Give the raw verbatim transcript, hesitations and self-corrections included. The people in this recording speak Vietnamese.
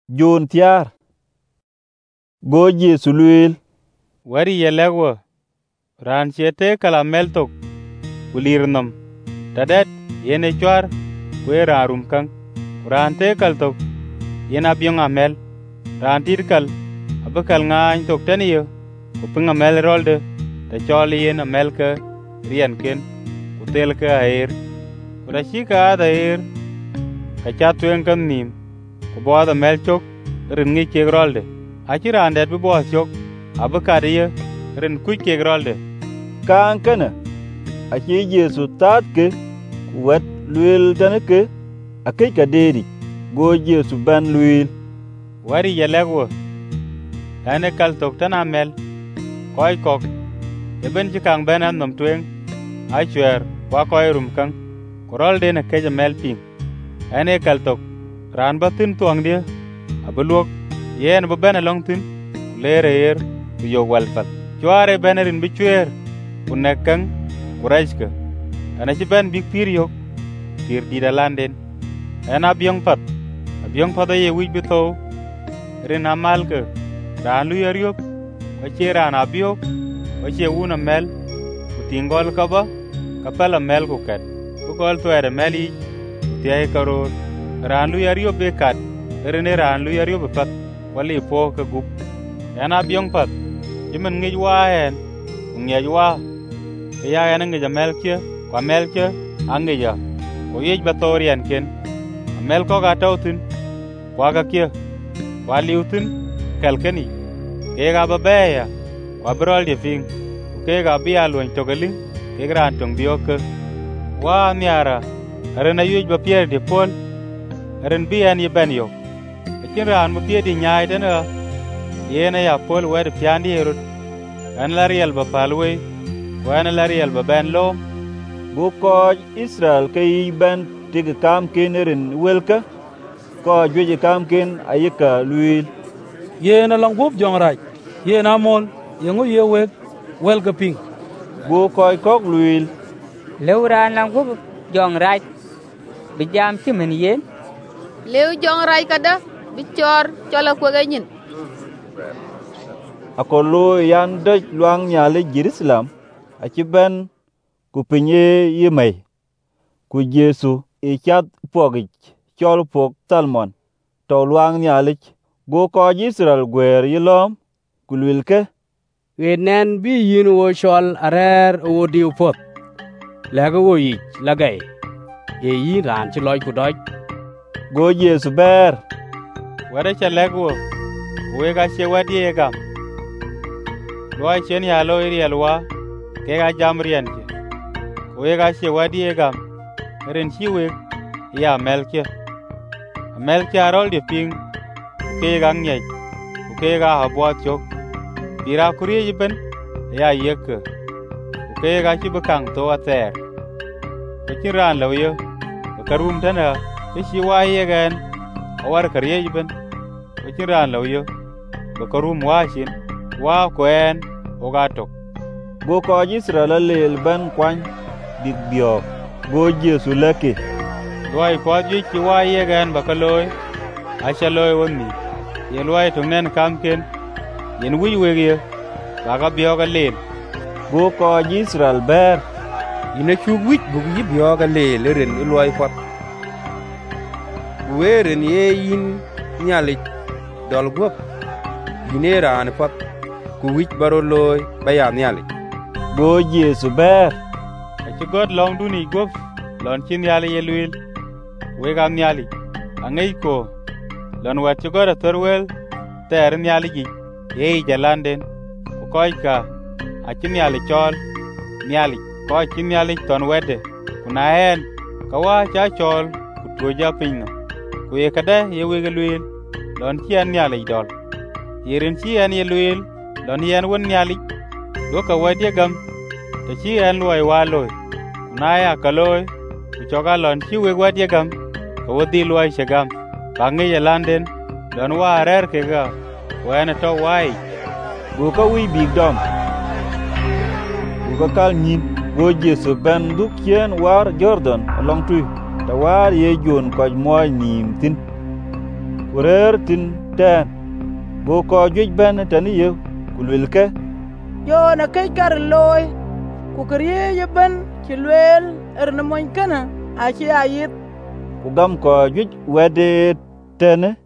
Jon tiar. Go Yesu luel. Wari yelewo. Ran chete kala meltok. Kulirnam. Tadet yene chwar. Kwe rarum kang. Ran te kaltok. Yena biong amel. Ran tirkal. Abakal ngany tok taniyo. Kuping amel rolde. Ta choli yen amel ka. Rian ken. Kutel ka air. Kurashika ada air. Kachatuen kan nim. Kuboda amel chok. Rin ngi keg rolde. Achira andet bi bo chok. Abakadiya. Rin kuy keg rolde. Kaan kana. Achi Yesu tat ke. Kuwet luel tane ke. Akai kaderi. Go Yesu ban luel. Wari yelewo. Ane kal tok tan amel. Koi kok. Eben chikang ben an nom tueng. Ai chwer. Kwa koi rum kang. Kurolde na keja mel ping. Ane kal tok. Ran batin tuang dia. Abeluok. Yen babena long tin. Lere er. Kuyo walfal. Chware benerin bichwer. Kunekang. Kurajka. Ane ben big pir yok. Pir dida landen. Ena biong pat. Biong pat ye wij bito. Rin amal ke. Ran lu yariop. Wache ran abiok. Wache una mel. Kutingol kaba. Kapala mel kukat. Kukol tuere meli. Kutiay karor. Ran lu yariop bekat. Rene ran lu yariop pat. Wali po ke gup. Ena biong pat. Jimen ngej wahen. Ngej wah. Kaya ena ngej mel kia. Kwa mel kia. Angeja. Kuyej batorian ken. Mel ko gataw tin. Kwa ka kia. Kwa liutin. Kalkani. Kega babeya. Kwa brol di fing. Kega biya luan togaling. Kega antong biyoke. Wa miara. Arena yuj ba pier di pol. Aren biya ni ben yok. Akin raan mo pier di nyay dana. Yena ya pol wad piandi erut. An lariel ba palwe. Wana lariel ba ben lo. Go koj Israel kay ben tiga kam kenerin welka. Ko jweje kam ken ayika luil. Yena lang gup jong raj. Yena mol. Yengu ye wek. Welka ping. Go koj kok luil. Leuran lang gup jong raj. Bijam chimen yen. Leu jong raj kada. Bichor chola kwa ganyin. Akolo yan doj luang nyale Jerusalem. Achi ben kupinye yemay. Ku Yesu ichat pogich. Chol pok Salmon. To luang nyalik. Go koj Israel gwer yilom. Kulwilke. Wenen bi yin wo chol arer wo diu pot. Lega wo yich lagay. Ye yin ran chi loy ku doj. Go Yesu ber. Wada cha legwo. Wega che wadi egam. Loy chen ya loy rielwa. Kega jam rian ke. Wega che wadi egam. Ren chi weg. Ya melke. Melke arol di ping. Kega nyej. Kega habwa chok. Bira kuriye jiben. Ya yeke. Kega chi bekang to ater. Kechiran lawiyo. Bekarum tana. Keshi waye gan. Awar kariye jiben. Kechiran lawiyo. Bekarum washin. Wa kwen. Ogatok. Go koj Israel lel ben kwany. Big biok. Go Yesu leke. Luai kwa jik ki waye gan bakaloy. Asha loy wonni. Ye luai tungnen kamken. Yen wuj wegye. Baka biyoga lel. Go koj Israel ber. Ina chug wich bugu yi biyoga lel rin luai pot. Werin ye yin nyalik. Dol gup. Yine raan pot. Ku wich baro loy bayan nyalik. Go Yesu ber. Achi God long duni gup. Lon chin yali yeluil. Wega nyali. Angay ko. Lon wachi God atorwel. Ter nyali gi. Yei jalanden. Kukoi ka. Achi nyali chol. Nyali. Koi chin nyali ton wede. Kunaen. Kawa cha chol. Kutuja pinno. Kuye kada ye wega luil. Lon chian nyali idol. Yerin chian yeluil. Lon yen won nyali. Doka wadye gam. Tachi en luay waloy. Kunaya kaloy. Kuchoka lon chi weg wadye gam. Kawadi luay shagam. Bangi ya landen. Lon wa arer kega. Wana to wai. Go ka wi big dom. Go ka kal nyin. Go Yesu ben duk yen war Jordan along tu. Ta war ye jon koj moy nim tin. ku reer tin ten. Go ko juic ben tani ye ku lwel ke. Yo na kai kar loy ku kriye ye ben ki lwel er na moñ kana a ci ayit. Ku gam ko juic wede tene